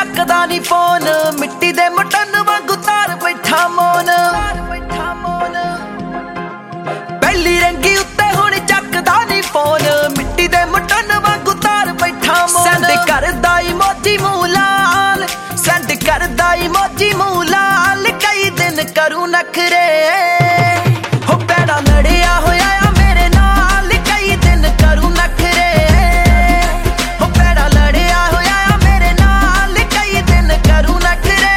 ਚੱਕਦਾ ਨੀ ਫੋਨ, ਮਿੱਟੀ ਦੇ ਮਟਨ ਵਾਂਗੂ ਤਾਰ ਬੈਠਾ ਮੋਨ। ਪਹਿਲੀ ਰੰਗੀ ਉੱਤੇ ਹੁਣ ਚੱਕਦਾ ਨੀ ਫੋਨ, ਮਿੱਟੀ ਦੇ ਮਟਨ ਵਾਂਗੂ ਤਾਰ ਬੈਠਾ ਮੋਨ। ਸੈਂਡ ਕਰਦਾ ਇਮੋਜੀ ਮੂੰਹ ਲਾਲ, ਸੈਂਡ ਕਰਦਾ ਇਮੋਜੀ ਮੂੰਹ ਲਾਲ, ਕਈ ਦਿਨ ਕਰੂ ਨਖਰੇ ਹੋ ਪੈੜਾ ਲੜਿਆ ਹੋਇਆ ਆ ਮੇਰੇ ਨਾਲ, ਕਈ ਦਿਨ ਕਰੂ ਨਖਰੇ ਹੋ ਪੈੜਾ ਲੜਿਆ ਹੋਇਆ ਆ ਮੇਰੇ ਨਾਲ, ਕਈ ਦਿਨ ਕਰੂ ਨਖਰੇ।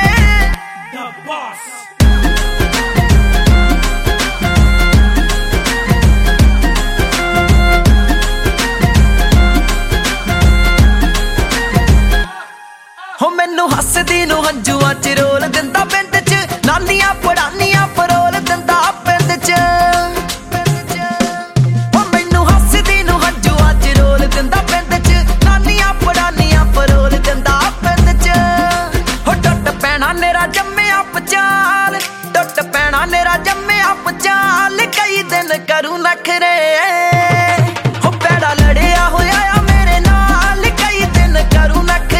ਹੋ ਮੈਨੂੰ ਹੱਸਦੀ ਨੂੰ ਹੰਝੂਆਂ ਚ ਰੋਲ ਦਿੰਦਾ ਪਿੰਡ ਚ, ਨਾਨੀਆਂ ਪੜਾਨੀਆਂ ਫਰੋਲ ਦਿੰਦਾ ਪਿੰਡ ਚ। ਹੋ ਮੈਨੂੰ ਹੱਸਦੀ ਨੂੰ ਹੰਝੂਆਂ ਚ ਰੋਲ ਦਿੰਦਾ ਪਿੰਡ ਚ, ਨਾਨੀਆਂ ਪੜਾਨੀਆਂ ਫਰੋਲ ਦਿੰਦਾ ਪਿੰਡ ਚ। ਹੋ ਟੁੱਟ ਪੈਣਾ ਨੇਰਾ ਜੰਮਿਆ ਪਚਾਲ, ਟੁੱਟ ਪੈਣਾ ਨੇਰਾ ਜੰਮਿਆ ਪਚਾਲ, ਕਈ ਦਿਨ ਕਰੂ ਨਖਰੇ ਹੋ ਪੈੜਾ ਲੜਿਆ ਹੋਇਆ ਆ ਮੇਰੇ ਨਾਲ, ਕਈ ਦਿਨ ਕਰੂ ਨਖਰੇ।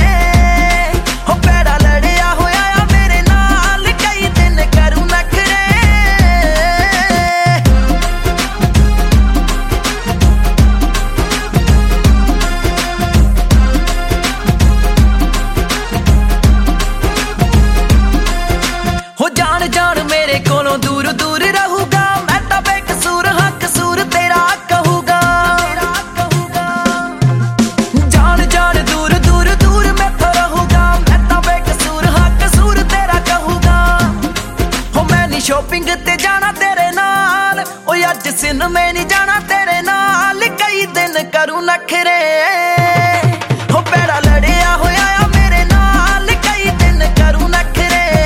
ਜਾਣ ਮੇਰੇ ਕੋਲੋਂ ਦੂਰ ਦੂਰ ਰਹੂਗਾ, ਮੈਂ ਤਾਂ ਬੇਕਸੂਰ ਹਾਂ ਕਸੂਰ ਤੇਰਾ ਕਹੂਗਾ। ਜਾਣ ਜਾਣ ਦੂਰ ਦੂਰ ਦੂਰ ਮੈਥੋਂ ਰਹੂਗਾ, ਮੈਂ ਤਾਂ ਬੇਕਸੂਰ ਹਾਂ ਕਸੂਰ ਤੇਰਾ ਕਹੂਗਾ। ਹੋ ਮੈਂ ਨੀ ਸ਼ੋਪਿੰਗ ਤੇ ਜਾਣਾ ਤੇਰੇ ਨਾਲ, ਓ ਅੱਜ ਸਿਨੇਮੇ ਨੀ ਜਾਣਾ ਤੇਰੇ ਨਾਲ, ਕਈ ਦਿਨ ਕਰੂ ਨਖਰੇ ਹੋ ਪੈੜਾ ਲੜਿਆ ਹੋਇਆ ਆ ਮੇਰੇ ਨਾਲ, ਕਈ ਦਿਨ ਕਰੂ ਨਖਰੇ।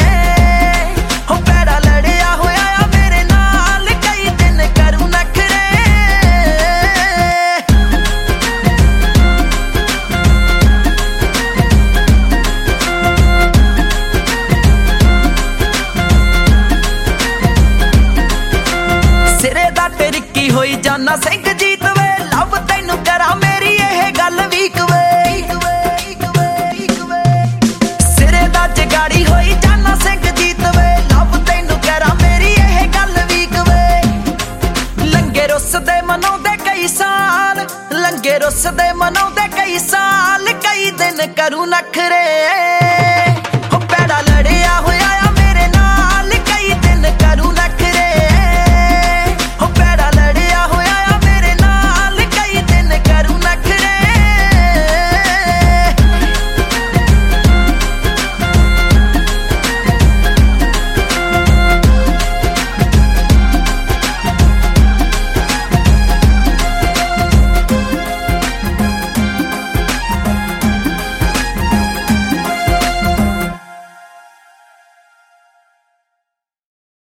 ਸਿਰੇ ਦਾ ਟਿਰਕੀ ਹੋਈ ਜਾਨਾ ਸਿੰਘ ਜੀਤ ਵੇ, ਲੱਭ ਤੈਨੂੰ ਕਰਾਂ ਮੇਰੀ ਇਹ ਗੱਲ ਵੀਕ ਵੇ। ਸਿਰੇ ਦਾ ਜਗਾੜੀ ਹੋਈ ਜਾਨਾ ਸਿੰਘ ਜੀਤ ਵੇ, ਲੱਭ ਤੈਨੂੰ ਕਰਾਂ ਮੇਰੀ ਇਹ ਗੱਲ ਵੀਕ ਵੇ। ਲੰਗੇ ਰੁੱਸ ਦੇ ਮਨਾਉਂਦੇ ਕਈ ਸਾਲ, ਲੰਗੇ ਰੁੱਸ ਦੇ ਮਨਾਉਂਦੇ ਕਈ ਸਾਲ, ਕਈ ਦਿਨ ਕਰੂ ਨਖਰੇ।